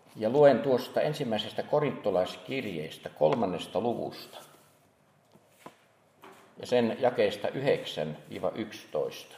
Ja luen tuosta ensimmäisestä korintolaiskirjeestä 3. luvusta ja sen jakeesta 9-11.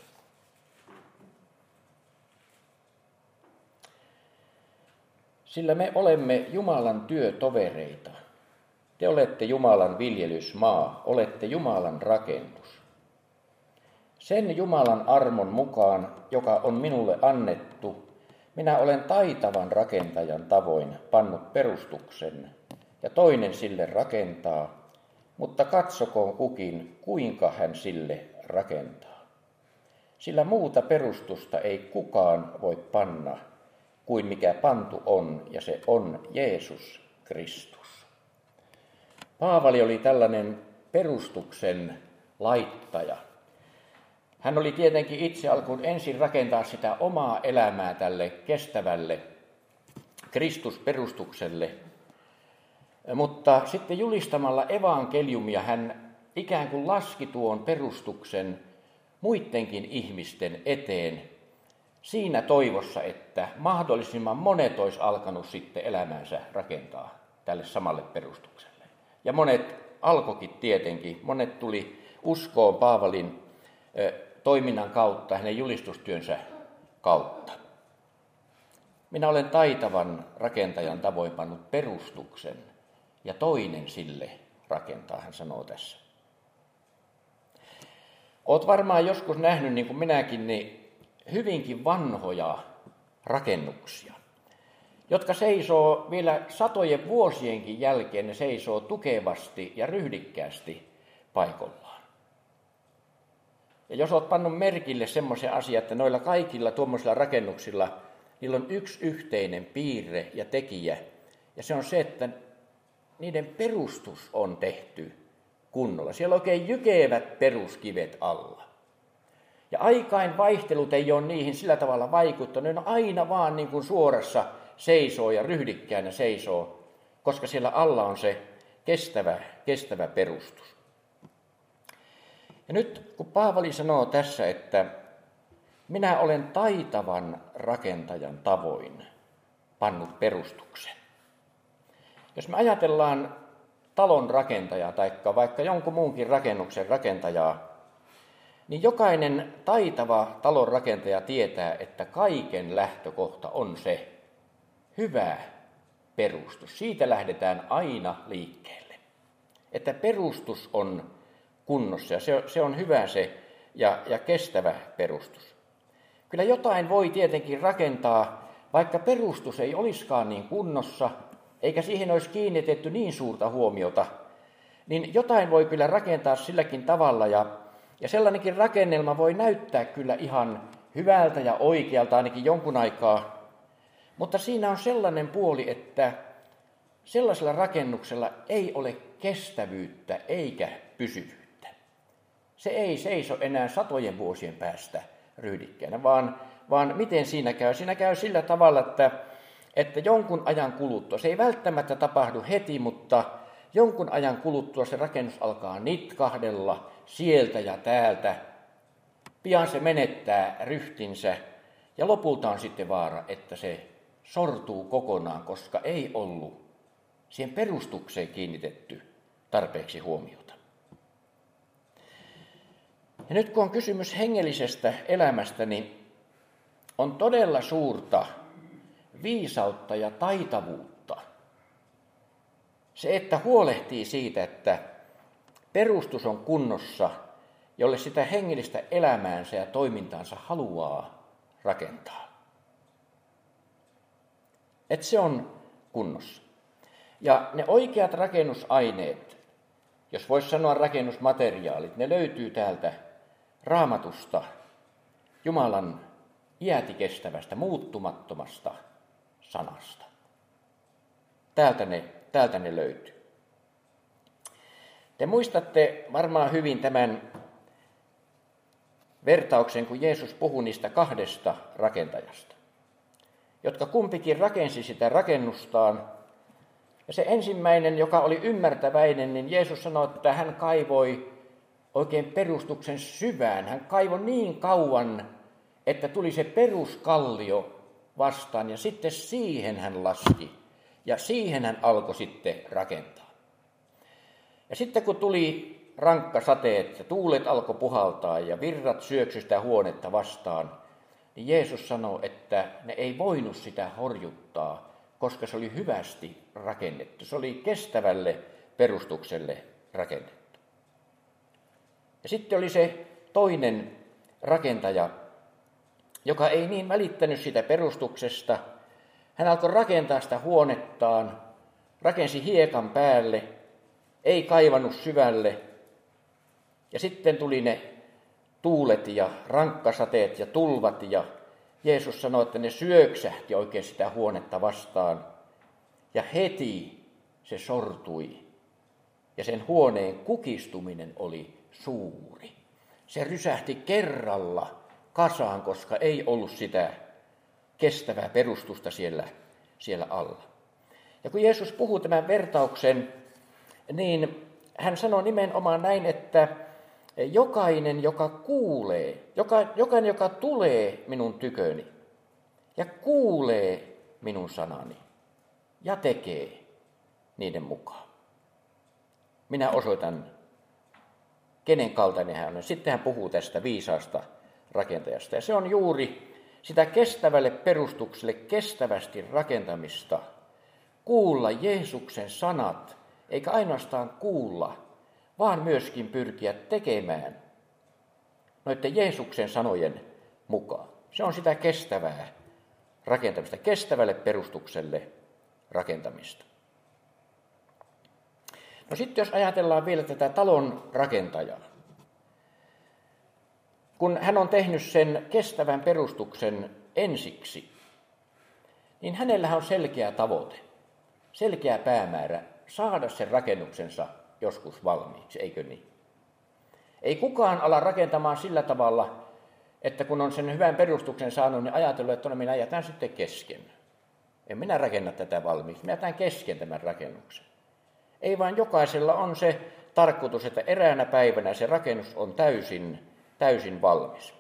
Sillä me olemme Jumalan työtovereita. Te olette Jumalan viljelysmaa, olette Jumalan rakennus. Sen Jumalan armon mukaan, joka on minulle annettu, minä olen taitavan rakentajan tavoin pannut perustuksen, ja toinen sille rakentaa, mutta katsokoon kukin, kuinka hän sille rakentaa. Sillä muuta perustusta ei kukaan voi panna kuin mikä pantu on, ja se on Jeesus Kristus. Paavali oli tällainen perustuksen laittaja. Hän oli tietenkin itse alkuun ensin rakentaa sitä omaa elämää tälle kestävälle Kristusperustukselle, mutta sitten julistamalla evankeliumia hän ikään kuin laski tuon perustuksen muidenkin ihmisten eteen siinä toivossa, että mahdollisimman monet olisi alkanut sitten elämänsä rakentaa tälle samalle perustukselle. Ja monet alkoikin tietenkin, monet tuli uskoon Paavalin toiminnan kautta, hänen julistustyönsä kautta. Minä olen taitavan rakentajan tavoin pannut perustuksen, ja toinen sille rakentaa, hän sanoo tässä. Olet varmaan joskus nähnyt, niin kuin minäkin, niin hyvinkin vanhoja rakennuksia, jotka seisoo vielä satojen vuosienkin jälkeen, ne seisoo tukevasti ja ryhdikkäästi paikallaan. Ja jos olet pannut merkille semmoisen asian, että noilla kaikilla tuommoisilla rakennuksilla, niillä on yksi yhteinen piirre ja tekijä, ja se on se, että niiden perustus on tehty kunnolla. Siellä on oikein jykevät peruskivet alla. Ja aikain vaihtelut ei ole niihin sillä tavalla vaikuttanut, ne on aina vaan niin kuin suorassa seisoo ja ryhdikkäänä seisoo, koska siellä alla on se kestävä perustus. Ja nyt kun Paavali sanoo tässä, että minä olen taitavan rakentajan tavoin pannut perustuksen. Jos me ajatellaan talon rakentajaa tai vaikka jonkun muunkin rakennuksen rakentajaa, niin jokainen taitava talon rakentaja tietää, että kaiken lähtökohta on se hyvä perustus. Siitä lähdetään aina liikkeelle. Että perustus on kunnossa ja se on hyvä se ja kestävä perustus. Kyllä jotain voi tietenkin rakentaa, vaikka perustus ei olisikaan niin kunnossa, eikä siihen olisi kiinnitetty niin suurta huomiota, niin jotain voi kyllä rakentaa silläkin tavalla, ja sellainenkin rakennelma voi näyttää kyllä ihan hyvältä ja oikealta ainakin jonkun aikaa, mutta siinä on sellainen puoli, että sellaisella rakennuksella ei ole kestävyyttä eikä pysyvyyttä. Se ei seiso enää satojen vuosien päästä ryhdikkäänä, vaan miten siinä käy? Siinä käy sillä tavalla, että jonkun ajan kuluttua, se ei välttämättä tapahdu heti, mutta jonkun ajan kuluttua se rakennus alkaa nitkahdella sieltä ja täältä. Pian se menettää ryhtinsä ja lopulta on sitten vaara, että se sortuu kokonaan, koska ei ollut siihen perustukseen kiinnitetty tarpeeksi huomiota. Ja nyt kun on kysymys hengellisestä elämästä, niin on todella suurta viisautta ja taitavuutta. Se, että huolehtii siitä, että perustus on kunnossa, jolle sitä hengellistä elämäänsä ja toimintaansa haluaa rakentaa. Että se on kunnossa. Ja ne oikeat rakennusaineet, jos voisi sanoa rakennusmateriaalit, ne löytyy täältä Raamatusta, Jumalan iätikestävästä, muuttumattomasta sanasta. Täältä ne löytyy. Te muistatte varmaan hyvin tämän vertauksen, kun Jeesus puhui niistä kahdesta rakentajasta, jotka kumpikin rakensi sitä rakennustaan. Ja se ensimmäinen, joka oli ymmärtäväinen, niin Jeesus sanoi, että hän kaivoi oikein perustuksen syvään. Hän kaivoi niin kauan, että tuli se peruskallio vastaan ja sitten siihen hän laski Ja siihen hän alkoi sitten rakentaa. Ja sitten kun tuli rankkasateet ja tuulet alkoi puhaltaa ja virrat syöksy sitä huonetta vastaan, niin Jeesus sanoi, että ne ei voinut sitä horjuttaa, koska se oli hyvästi rakennettu. Se oli kestävälle perustukselle rakennettu. Ja sitten oli se toinen rakentaja, joka ei niin välittänyt sitä perustuksesta. Hän alkoi rakentaa sitä huonettaan, rakensi hiekan päälle, ei kaivannut syvälle. Ja sitten tuli ne tuulet ja rankkasateet ja tulvat ja Jeesus sanoi, että ne syöksähti oikein sitä huonetta vastaan. Ja heti se sortui. Ja sen huoneen kukistuminen oli suuri. Se rysähti kerralla kasaan, koska ei ollut sitä kestävää perustusta siellä alla. Ja kun Jeesus puhuu tämän vertauksen, niin hän sanoo nimenomaan näin, että jokainen, joka tulee minun tyköni ja kuulee minun sanani ja tekee niiden mukaan. Minä osoitan, kenen kaltainen hän on. Sitten hän puhuu tästä viisaasta rakentajasta. Ja se on juuri sitä kestävälle perustukselle kestävästi rakentamista. Kuulla Jeesuksen sanat, eikä ainoastaan kuulla, vaan myöskin pyrkiä tekemään noiden Jeesuksen sanojen mukaan. Se on sitä kestävää rakentamista, kestävälle perustukselle rakentamista. No sitten jos ajatellaan vielä tätä talon rakentajaa. Kun hän on tehnyt sen kestävän perustuksen ensiksi, niin hänellä on selkeä tavoite, selkeä päämäärä saada sen rakennuksensa joskus valmiiksi, eikö niin? Ei kukaan ala rakentamaan sillä tavalla, että kun on sen hyvän perustuksen saanut, niin ajatellut, että minä jätän sitten kesken. En minä rakenna tätä valmiiksi, minä jätän kesken tämän rakennuksen. Ei vaan jokaisella on se tarkoitus, että eräänä päivänä se rakennus on täysin valmis.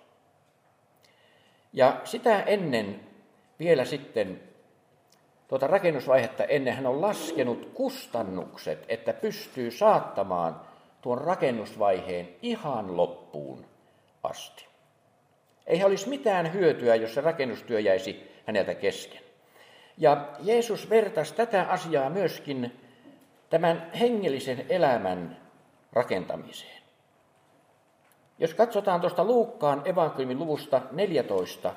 Ja sitä ennen vielä sitten, tuota rakennusvaihetta ennen hän on laskenut kustannukset, että pystyy saattamaan tuon rakennusvaiheen ihan loppuun asti. Ei olisi mitään hyötyä, jos se rakennustyö jäisi häneltä kesken. Ja Jeesus vertasi tätä asiaa myöskin tämän hengellisen elämän rakentamiseen. Jos katsotaan tuosta Luukkaan evankeliumin luvusta 14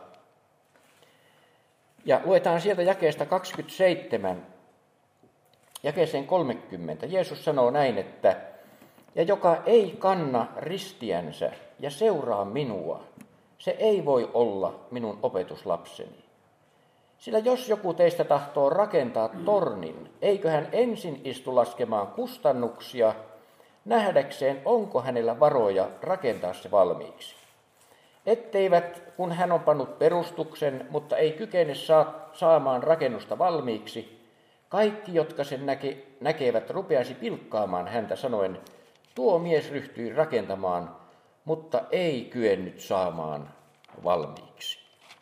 ja luetaan sieltä jakeesta 27 jakeeseen 30, Jeesus sanoo näin, että ja joka ei kanna ristiänsä ja seuraa minua, se ei voi olla minun opetuslapseni. Sillä jos joku teistä tahtoo rakentaa tornin, eikö hän ensin istu laskemaan kustannuksia, nähdäkseen onko hänellä varoja rakentaa se valmiiksi. Etteivät, kun hän on pannut perustuksen, mutta ei kykene saamaan rakennusta valmiiksi, kaikki, jotka sen näkevät, rupeaisi pilkkaamaan häntä sanoen, tuo mies ryhtyi rakentamaan, mutta ei kyennyt saamaan valmiiksi.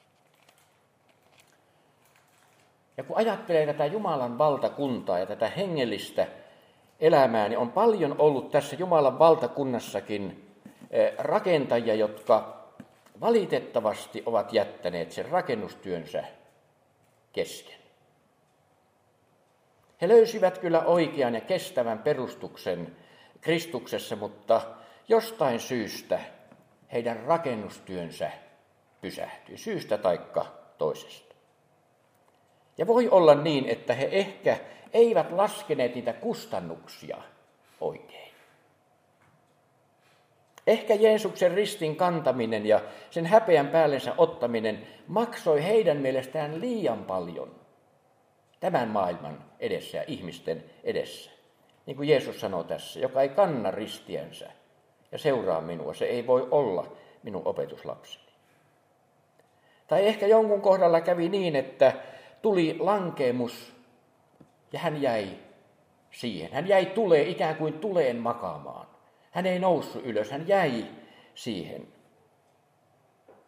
Ja kun ajattelee tätä Jumalan valtakuntaa ja tätä hengellistä elämää, niin on paljon ollut tässä Jumalan valtakunnassakin rakentajia, jotka valitettavasti ovat jättäneet sen rakennustyönsä kesken. He löysivät kyllä oikean ja kestävän perustuksen Kristuksessa, mutta jostain syystä heidän rakennustyönsä pysähtyi, syystä taikka toisesta. Ja voi olla niin, että he ehkä eivät laskeneet niitä kustannuksia oikein. Ehkä Jeesuksen ristin kantaminen ja sen häpeän päällensä ottaminen maksoi heidän mielestään liian paljon tämän maailman edessä ja ihmisten edessä. Niin kuin Jeesus sanoo tässä, joka ei kanna ristiänsä ja seuraa minua, se ei voi olla minun opetuslapseni. Tai ehkä jonkun kohdalla kävi niin, että tuli lankeemus ja hän jäi siihen. Hän jäi ikään kuin tuleen makaamaan. Hän ei noussut ylös, hän jäi siihen.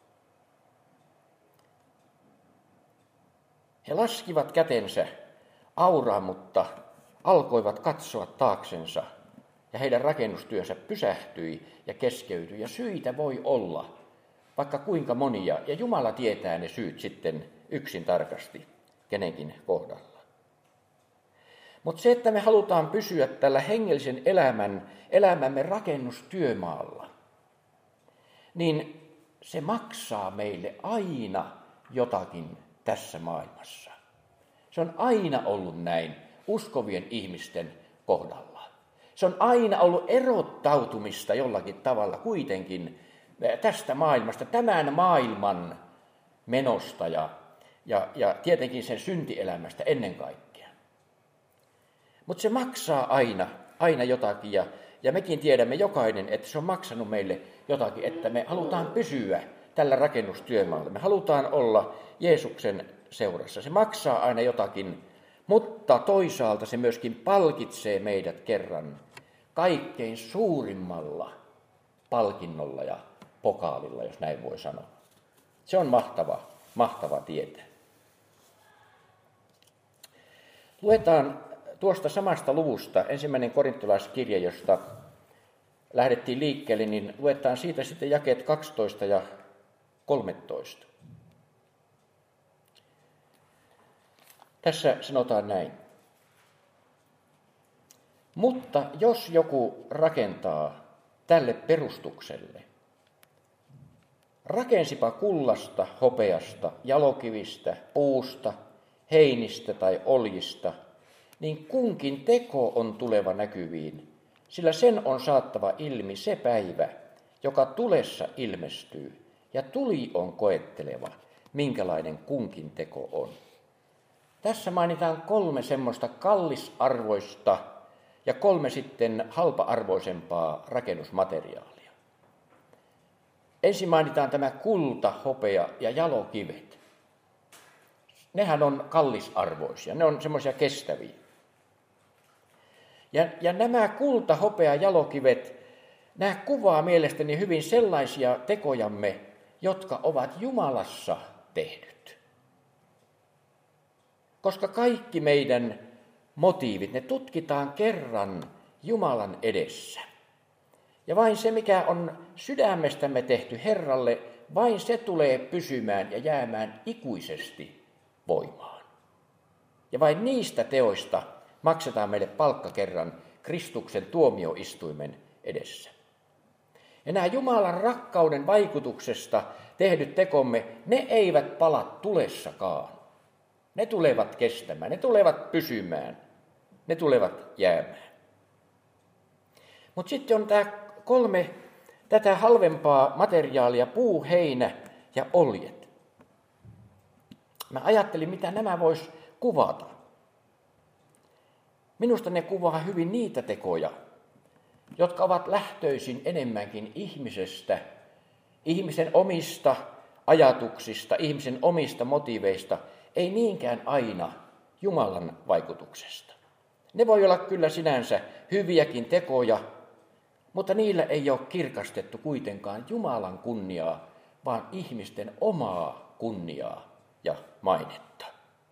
He laskivat kätensä auraa, mutta alkoivat katsoa taaksensa ja heidän rakennustyönsä pysähtyi ja keskeytyi. Ja syitä voi olla vaikka kuinka monia, ja Jumala tietää ne syyt sitten yksin tarkasti kenenkin kohdalla. Mutta se, että me halutaan pysyä tällä hengellisen elämämme rakennustyömaalla, niin se maksaa meille aina jotakin tässä maailmassa. Se on aina ollut näin uskovien ihmisten kohdalla. Se on aina ollut erottautumista jollakin tavalla kuitenkin tästä maailmasta, tämän maailman menosta ja tietenkin sen syntielämästä ennen kaikkea. Mutta se maksaa aina jotakin ja mekin tiedämme jokainen, että se on maksanut meille jotakin, että me halutaan pysyä tällä rakennustyömaalla. Me halutaan olla Jeesuksen seurassa. Se maksaa aina jotakin, mutta toisaalta se myöskin palkitsee meidät kerran kaikkein suurimmalla palkinnolla ja pokaalilla, jos näin voi sanoa. Se on mahtava tietää. Luetaan tuosta samasta luvusta, 1. korintolaiskirje, josta lähdettiin liikkeelle, niin luetaan siitä sitten jakeet 12 ja 13. Tässä sanotaan näin. Mutta jos joku rakentaa tälle perustukselle, rakensipa kullasta, hopeasta, jalokivistä, puusta, heinistä tai oljista, niin kunkin teko on tuleva näkyviin, sillä sen on saattava ilmi se päivä, joka tulessa ilmestyy, ja tuli on koetteleva, minkälainen kunkin teko on. Tässä mainitaan 3 semmoista kallisarvoista ja 3 sitten halpa-arvoisempaa rakennusmateriaalia. Ensin mainitaan tämä kulta, hopea ja jalokivet. Nehän on kallisarvoisia, ne on semmoisia kestäviä. Ja nämä kulta, hopea ja jalokivet, nämä kuvaa mielestäni hyvin sellaisia tekojamme, jotka ovat Jumalassa tehdyt. Koska kaikki meidän motiivit, ne tutkitaan kerran Jumalan edessä. Ja vain se, mikä on sydämestämme tehty Herralle, vain se tulee pysymään ja jäämään ikuisesti voimaan. Ja vain niistä teoista maksetaan meille palkka kerran Kristuksen tuomioistuimen edessä. Ja nämä Jumalan rakkauden vaikutuksesta tehdyt tekomme, ne eivät pala tulessakaan. Ne tulevat kestämään, ne tulevat pysymään, ne tulevat jäämään. Mutta sitten on tämä 3 tätä halvempaa materiaalia, puu, heinä ja oljet. Mä ajattelin, mitä nämä vois kuvata. Minusta ne kuvaa hyvin niitä tekoja, jotka ovat lähtöisin enemmänkin ihmisestä, ihmisen omista ajatuksista, ihmisen omista motiiveista, ei niinkään aina Jumalan vaikutuksesta. Ne voi olla kyllä sinänsä hyviäkin tekoja, mutta niillä ei ole kirkastettu kuitenkaan Jumalan kunniaa, vaan ihmisten omaa kunniaa ja mainetta.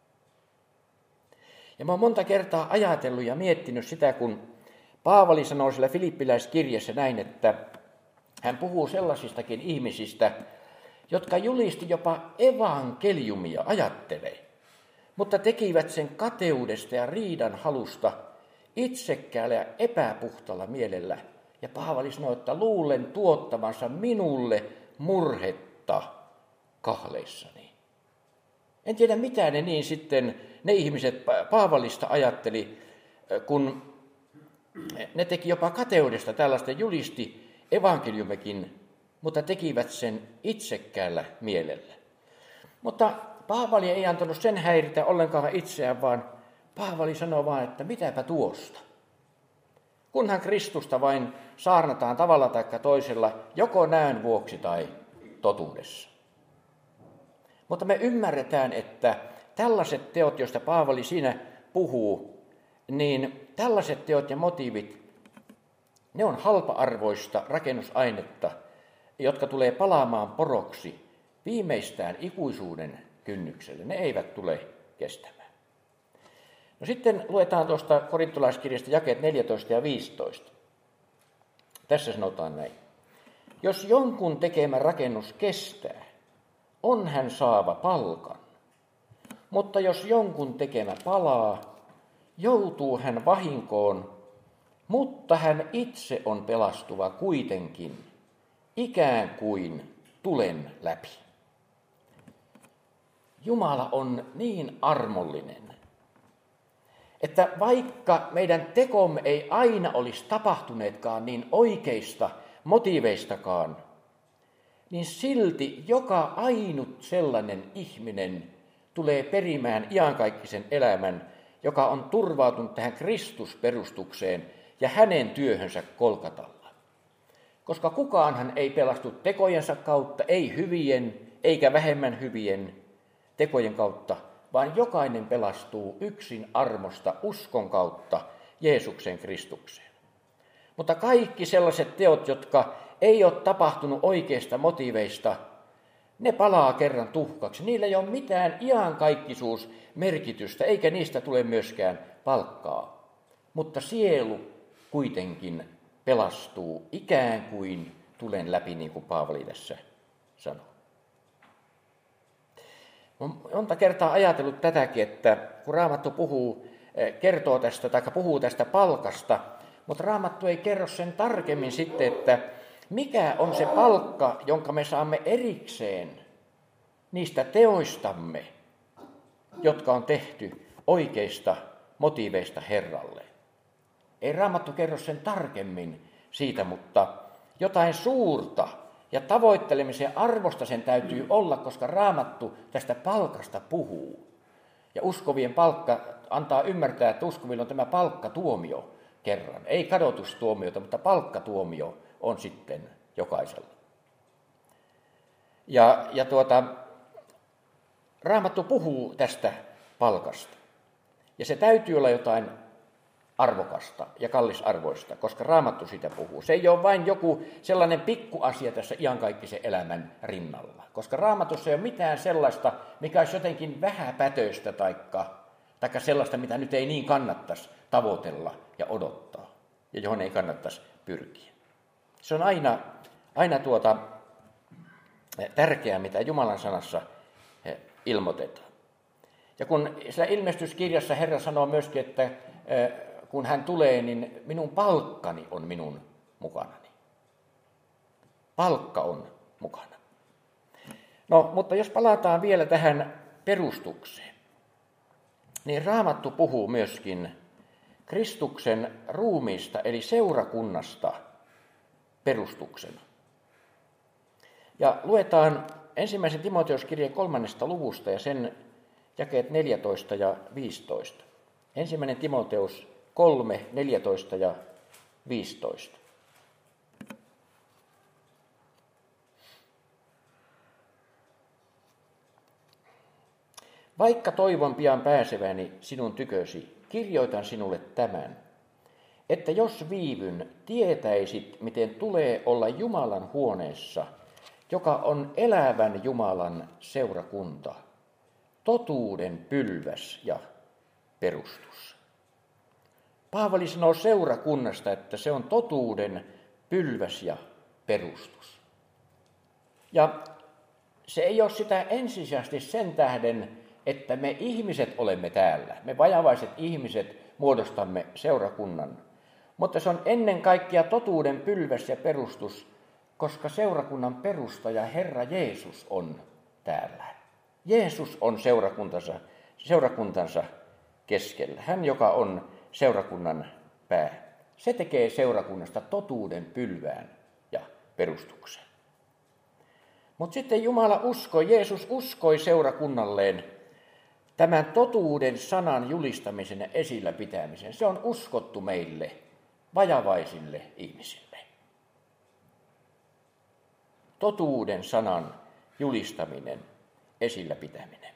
Ja mä oon monta kertaa ajatellut ja miettinyt sitä, kun Paavali sanoo sillä Filippiläiskirjassa näin, että hän puhuu sellaisistakin ihmisistä, jotka julisti jopa evankeliumia, ajattelee, mutta tekivät sen kateudesta ja riidan halusta itsekkäällä ja epäpuhtalla mielellä. Ja Paavali sanoi, että luulen tuottavansa minulle murhetta kahleissani. En tiedä, mitä ne niin sitten, ne ihmiset Paavalista ajatteli, kun ne teki jopa kateudesta tällaista, julisti evankeliumekin, mutta tekivät sen itsekkäällä mielellä. Mutta Paavali ei antanut sen häiritä ollenkaan itseään, vaan Paavali sanoi vaan, että mitäpä tuosta. Kunhan Kristusta vain saarnataan tavalla tai toisella, joko näön vuoksi tai totuudessa. Mutta me ymmärretään, että tällaiset teot, joista Paavali siinä puhuu, niin tällaiset teot ja motiivit, ne on halpa-arvoista rakennusainetta, jotka tulee palaamaan poroksi viimeistään ikuisuuden kynnykselle. Ne eivät tule kestämään. No sitten luetaan tuosta korintolaiskirjasta jakeet 14 ja 15. Tässä sanotaan näin. Jos jonkun tekemä rakennus kestää, on hän saava palkan. Mutta jos jonkun tekemä palaa, joutuu hän vahinkoon, mutta hän itse on pelastuva kuitenkin, ikään kuin tulen läpi. Jumala on niin armollinen, että vaikka meidän tekomme ei aina olisi tapahtuneetkaan niin oikeista motiiveistakaan, niin silti joka ainut sellainen ihminen tulee perimään iankaikkisen elämän, joka on turvautunut tähän Kristusperustukseen ja hänen työhönsä Kolkatalla. Koska kukaanhan ei pelastu tekojensa kautta, ei hyvien eikä vähemmän hyvien tekojen kautta, vaan jokainen pelastuu yksin armosta uskon kautta Jeesuksen Kristukseen. Mutta kaikki sellaiset teot, jotka ei ole tapahtunut oikeista motiiveista, ne palaa kerran tuhkaksi. Niillä ei ole mitään iankaikkisuusmerkitystä, eikä niistä tule myöskään palkkaa. Mutta sielu kuitenkin pelastuu ikään kuin tulen läpi, niin kuin Paavali tässä sanoo. Olen monta kertaa ajatellut tätäkin, että kun Raamattu puhuu tästä palkasta, mutta Raamattu ei kerro sen tarkemmin sitten, että mikä on se palkka, jonka me saamme erikseen niistä teoistamme, jotka on tehty oikeista motiiveista Herralle. Ei Raamattu kerro sen tarkemmin siitä, mutta jotain suurta ja tavoittelemisen arvosta sen täytyy olla, koska Raamattu tästä palkasta puhuu. Ja uskovien palkka antaa ymmärtää, että uskovilla on tämä palkkatuomio kerran. Ei kadotustuomiota, mutta palkkatuomio on sitten jokaisella. Raamattu puhuu tästä palkasta. Ja se täytyy olla jotain arvokasta ja kallisarvoista, koska Raamattu sitä puhuu. Se ei ole vain joku sellainen pikkuasia tässä iankaikkisen elämän rinnalla, koska Raamatussa ei ole mitään sellaista, mikä olisi jotenkin vähäpätöistä taikka sellaista, mitä nyt ei niin kannattaisi tavoitella ja odottaa ja johon ei kannattaisi pyrkiä. Se on aina tärkeää, mitä Jumalan sanassa ilmoitetaan. Ja kun siellä ilmestyskirjassa Herra sanoo myöskin, että kun hän tulee, niin minun palkkani on minun mukanani. Palkka on mukana. No, mutta jos palataan vielä tähän perustukseen, niin Raamattu puhuu myöskin Kristuksen ruumiista, eli seurakunnasta perustuksena. Ja luetaan 1. Timoteoskirjeen 3. luvusta ja sen jakeet 14 ja 15. 1. Timoteus 3, 14 ja 15. Vaikka toivon pian pääseväni sinun tykösi, kirjoitan sinulle tämän, että jos viivyn, tietäisit, miten tulee olla Jumalan huoneessa, joka on elävän Jumalan seurakunta, totuuden pylväs ja perustus. Paavali sanoo seurakunnasta, että se on totuuden pylväs ja perustus. Ja se ei ole sitä ensisijaisesti sen tähden, että me ihmiset olemme täällä. Me vajavaiset ihmiset muodostamme seurakunnan. Mutta se on ennen kaikkea totuuden pylväs ja perustus, koska seurakunnan perustaja Herra Jeesus on täällä. Jeesus on seurakuntansa keskellä. Hän, joka on seurakunnan pää. Se tekee seurakunnasta totuuden pylvään ja perustuksen. Mutta sitten Jeesus uskoi seurakunnalleen tämän totuuden sanan julistamisen ja esillä pitämisen. Se on uskottu meille, vajavaisille ihmisille. Totuuden sanan julistaminen, esillä pitäminen.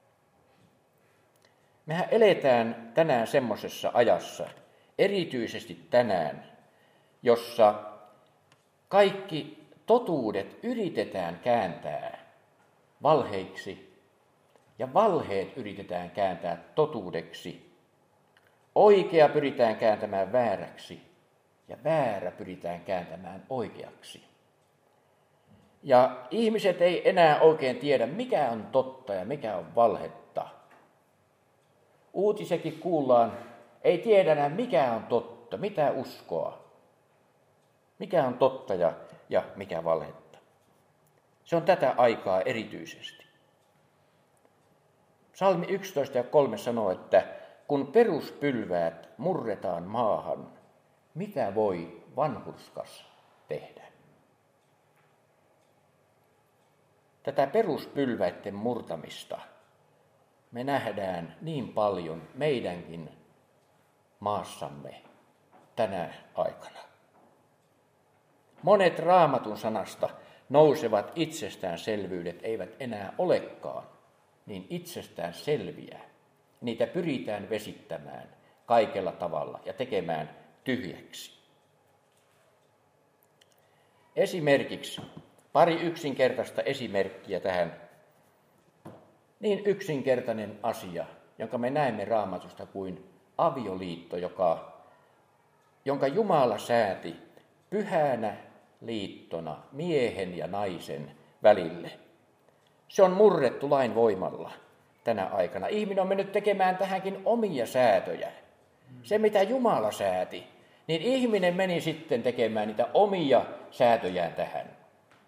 Mehän eletään tänään semmoisessa ajassa, erityisesti tänään, jossa kaikki totuudet yritetään kääntää valheiksi ja valheet yritetään kääntää totuudeksi Oikea pyritään kääntämään vääräksi ja väärä pyritään kääntämään oikeaksi. Ja ihmiset ei enää oikein tiedä, mikä on totta ja mikä on valhetta. Uutisekin kuullaan, ei tiedä enää, mikä on totta, mitä uskoa. Mikä on totta ja mikä valhetta. Se on tätä aikaa erityisesti. Psalmi 11 ja 3 sanoo, että kun peruspylväät murretaan maahan, mitä voi vanhurskas tehdä? Tätä peruspylväiden murtamista me nähdään niin paljon meidänkin maassamme tänä aikana. Monet Raamatun sanasta nousevat itsestäänselvyydet eivät enää olekaan niin itsestään selviä. Niitä pyritään vesittämään kaikella tavalla ja tekemään tyhjäksi. Esimerkiksi pari yksinkertaista esimerkkiä tähän. Niin yksinkertainen asia, jonka me näemme Raamatusta kuin avioliitto, jonka Jumala sääti pyhänä liittona miehen ja naisen välille. Se on murrettu lain voimalla tänä aikana. Ihminen on mennyt tekemään tähänkin omia säätöjä. Se, mitä Jumala sääti, niin ihminen meni sitten tekemään niitä omia säätöjään tähän.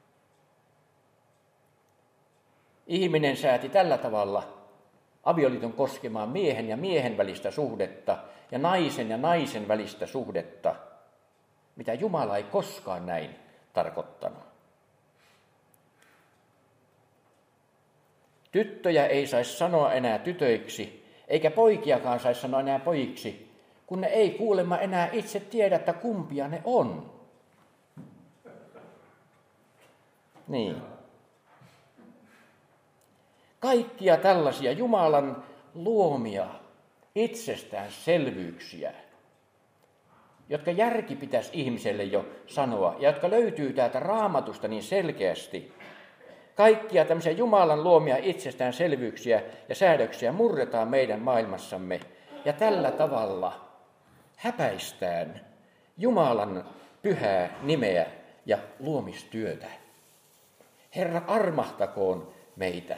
Ihminen sääti tällä tavalla avioliiton koskemaan miehen ja miehen välistä suhdetta ja naisen välistä suhdetta, mitä Jumala ei koskaan näin tarkoittanut. Tyttöjä ei saisi sanoa enää tytöiksi, eikä poikiakaan saisi sanoa enää pojiksi, kun ne ei kuulemma enää itse tiedä, että kumpia ne on. Niin. Kaikkia tällaisia Jumalan luomia itsestäänselvyyksiä, jotka järki pitäisi ihmiselle jo sanoa ja jotka löytyy täältä Raamatusta niin selkeästi. Kaikkia tämmöisiä Jumalan luomia itsestäänselvyyksiä ja säädöksiä murretaan meidän maailmassamme ja tällä tavalla häpäistään Jumalan pyhää nimeä ja luomistyötä. Herra, armahtakoon meitä.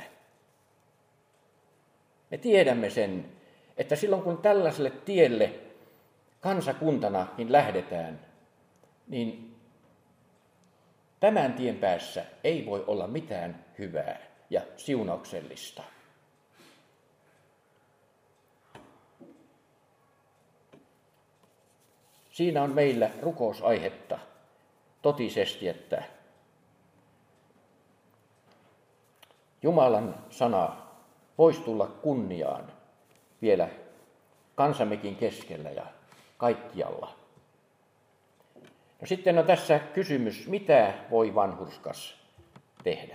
Me tiedämme sen, että silloin kun tällaiselle tielle kansakuntanakin lähdetään, niin tämän tien päässä ei voi olla mitään hyvää ja siunauksellista. Siinä on meillä rukousaihetta totisesti, että Jumalan sana voisi tulla kunniaan vielä kansammekin keskellä ja kaikkialla. No sitten on tässä kysymys, mitä voi vanhurskas tehdä?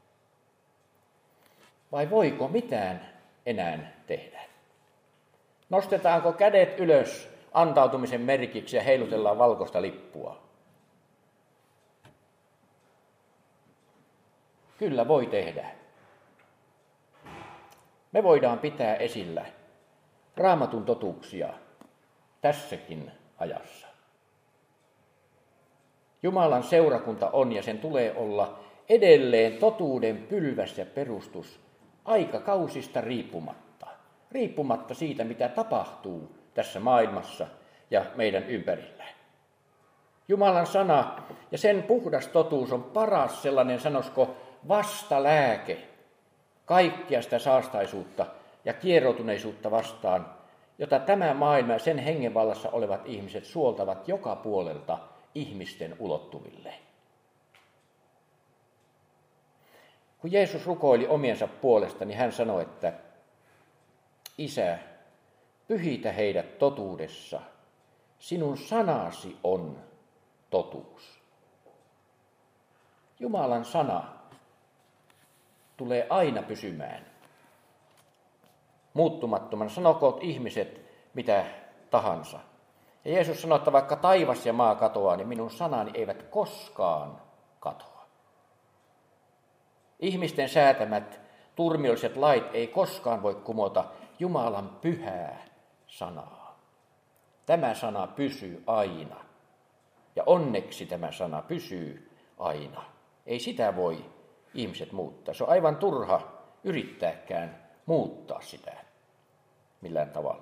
Vai voiko mitään enää tehdä? Nostetaanko kädet ylös antautumisen merkiksi ja heilutellaan valkoista lippua? Kyllä voi tehdä. Me voidaan pitää esillä Raamatun totuuksia tässäkin ajassa. Jumalan seurakunta on ja sen tulee olla edelleen totuuden pylväs ja perustus aikakausista riippumatta siitä, mitä tapahtuu tässä maailmassa ja meidän ympärillään. Jumalan sana ja sen puhdas totuus on paras sellainen, sanoisiko, vastalääke kaikkia sitä saastaisuutta ja kieroutuneisuutta vastaan, jota tämä maailma ja sen hengenvallassa olevat ihmiset suoltavat joka puolelta ihmisten ulottuville. Kun Jeesus rukoili omiensa puolesta, niin hän sanoi, että Isä, pyhitä heidät totuudessa, sinun sanasi on totuus. Jumalan sana tulee aina pysymään muuttumattomana, sanokoot ihmiset mitä tahansa. Ja Jeesus sanoi, että vaikka taivas ja maa katoaa, niin minun sanani eivät koskaan katoa. Ihmisten säätämät turmiolliset lait ei koskaan voi kumota Jumalan pyhää sanaa. tämä sana pysyy aina. Ja onneksi tämä sana pysyy aina. Ei sitä voi ihmiset muuttaa. Se on aivan turha yrittääkään muuttaa sitä millään tavalla.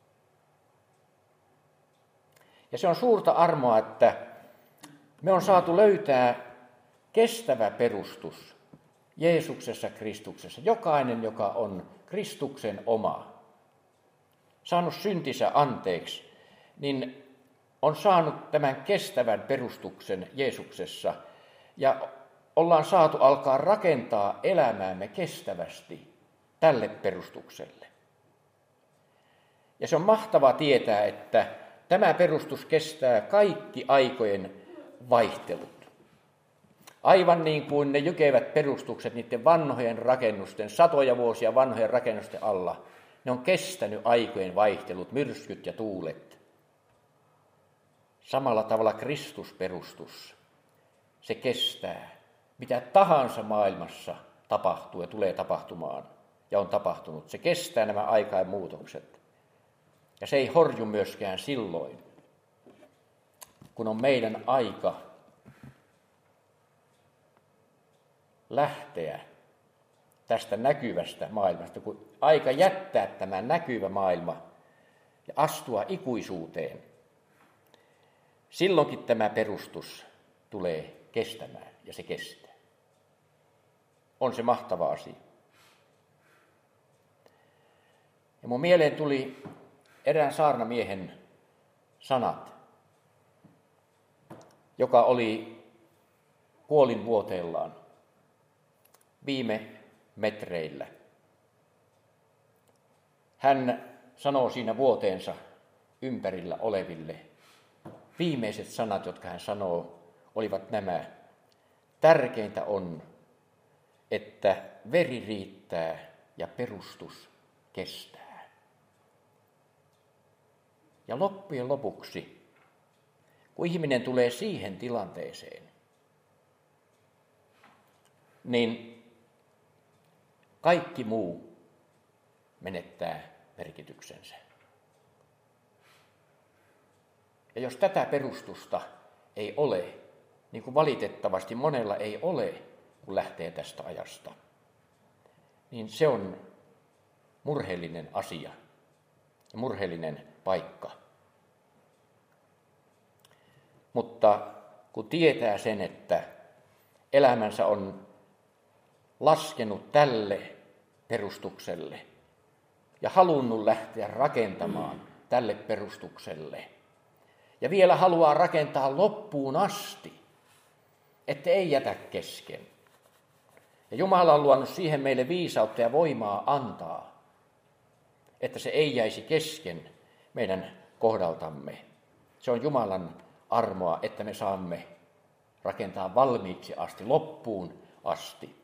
Ja se on suurta armoa, että me on saatu löytää kestävä perustus Jeesuksessa Kristuksessa. Jokainen, joka on Kristuksen oma, saanut syntinsä anteeksi, niin on saanut tämän kestävän perustuksen Jeesuksessa. Ja ollaan saatu alkaa rakentaa elämäämme kestävästi tälle perustukselle. Ja se on mahtava tietää, että tämä perustus kestää kaikki aikojen vaihtelut. Aivan niin kuin ne jykevät perustukset niiden vanhojen rakennusten, satoja vuosia vanhojen rakennusten alla, ne on kestänyt aikojen vaihtelut, myrskyt ja tuulet. Samalla tavalla Kristusperustus, se kestää. Mitä tahansa maailmassa tapahtuu ja tulee tapahtumaan ja on tapahtunut, se kestää nämä aikain muutokset. Ja se ei horju myöskään silloin, kun on meidän aika lähteä tästä näkyvästä maailmasta, kun aika jättää tämä näkyvä maailma ja astua ikuisuuteen. Silloinkin tämä perustus tulee kestämään ja se kestää. On se mahtava asia. Ja mun mieleen tuli erään saarnamiehen sanat, joka oli kuolinvuoteellaan viime metreillä. Hän sanoo siinä vuoteensa ympärillä oleville viimeiset sanat, jotka hän sanoo, olivat nämä. Tärkeintä on, että veri riittää ja perustus kestää. Ja loppujen lopuksi, kun ihminen tulee siihen tilanteeseen, niin kaikki muu menettää merkityksensä. Ja jos tätä perustusta ei ole, niin kuin valitettavasti monella ei ole, kun lähtee tästä ajasta, niin se on murheellinen asia ja murheellinen paikka. Mutta kun tietää sen, että elämänsä on laskenut tälle perustukselle ja halunnut lähteä rakentamaan tälle perustukselle ja vielä haluaa rakentaa loppuun asti, että ei jätä kesken. Ja Jumala on luonut siihen meille viisautta ja voimaa antaa, että se ei jäisi kesken meidän kohdaltamme. Se on Jumalan armoa, että me saamme rakentaa valmiiksi asti, loppuun asti.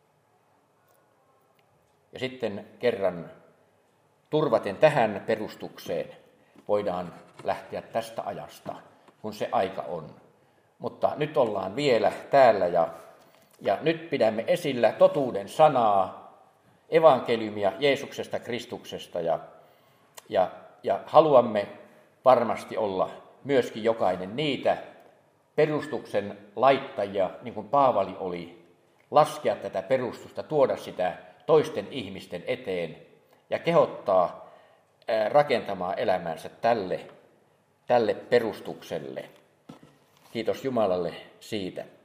Ja sitten kerran turvaten tähän perustukseen voidaan lähteä tästä ajasta, kun se aika on. Mutta nyt ollaan vielä täällä ja nyt pidämme esillä totuuden sanaa, evankeliumia Jeesuksesta Kristuksesta ja haluamme varmasti olla myöskin jokainen niitä perustuksen laittajia, niin kuin Paavali oli, laskea tätä perustusta, tuoda sitä toisten ihmisten eteen ja kehottaa rakentamaan elämänsä tälle perustukselle. Kiitos Jumalalle siitä.